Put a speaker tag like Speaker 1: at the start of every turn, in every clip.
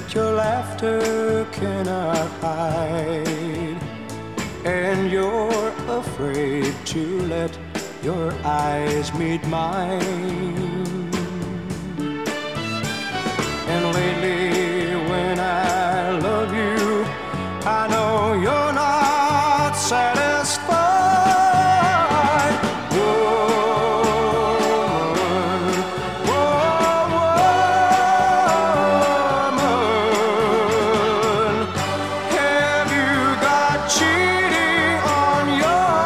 Speaker 1: that your laughter cannot hide, and you're afraid to let your eyes meet mine. And lately when I love you, I know you're not satisfied. Woman, woman, have you got cheating on your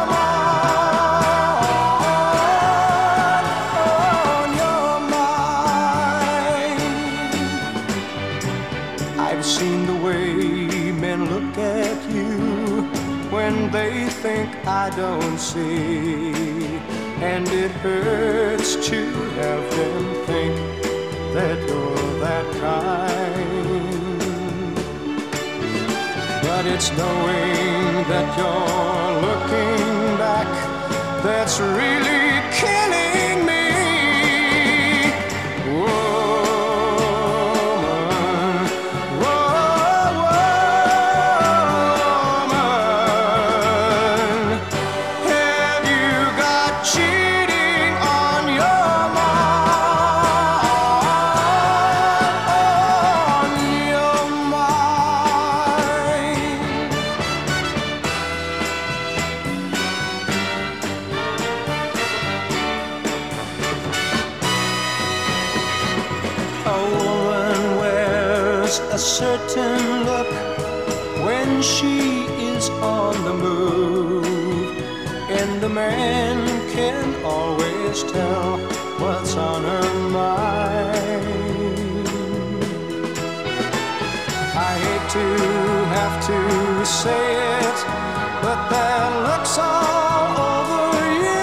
Speaker 1: mind, on your mind? I've seen the way men look at you when they think I don't see, and it hurts to have them think that you're that kind. But it's knowing that you're looking back that's really killing me. A woman wears a certain look when she is on the move, and a man can always tell what's on her mind. I hate to have to say it, but that looks all over you.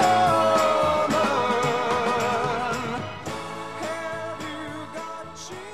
Speaker 1: She